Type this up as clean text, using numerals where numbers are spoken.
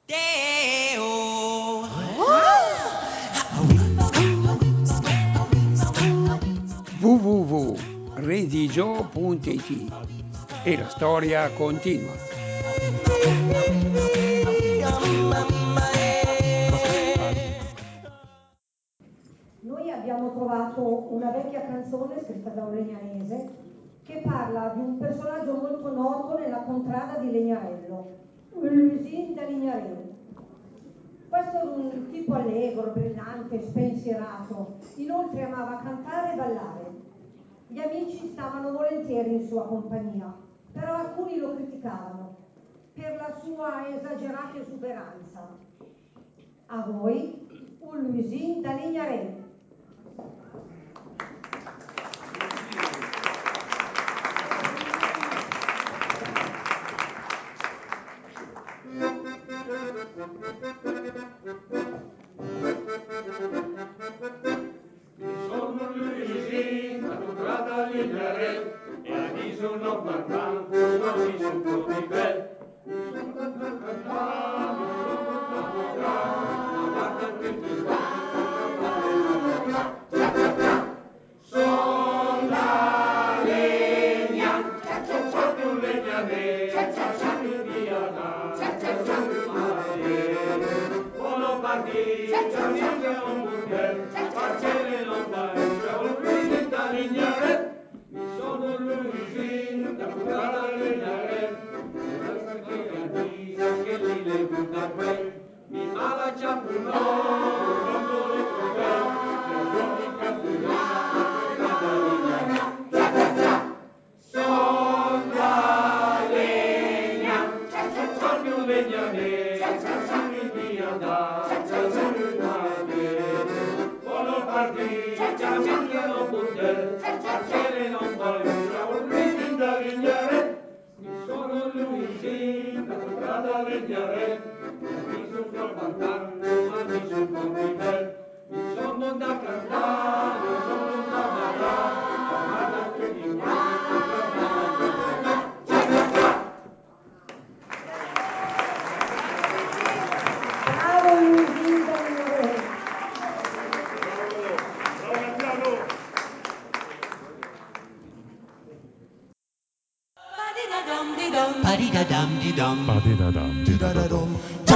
www.redigio.it e la storia continua. Noi abbiamo trovato una vecchia canzone scritta da un legnanese che parla di un personaggio molto noto nella contrada di Legnarello, Luisin da Lignarello. Questo era un tipo allegro, brillante, spensierato, inoltre amava cantare e ballare. Gli amici stavano volentieri in sua compagnia, però alcuni lo criticavano per la sua esagerata esuberanza. A voi, un Luisin da Lignarello. Sono Luisin, la contrada Lignarel, e a sono parlando, ma mi sono proprio bel. Sono cantando, sono cantando, guarda che ti sono la legna, sono un legnare, sono via da, sono mare. Buono partito, c'è un burdel, facele non c'è un Luisin da Lignare. Mi sono Luisin, da contrada Lignare, questa che avvisa che lì le guida quel, mi mala ciappulò, quando le trovò, c'è giorni cappellina, questa da Lignare. Son la legna, sono un legnare, sono via da, sono il mare. Buono partito, già mangiano bundel, facere non paura, un Luisin da Lignare. Mi sono Luisin, da contrada Lignare, mi sono trabalhando, ma mi sono proprio mi sono da cantare, mi sono da ballare, guarda che mi Bravo Luisin da Lignarello. bravo Lampiano. Ba-di-da-dum-di-dum. Ba-di-da-dum-di-dum.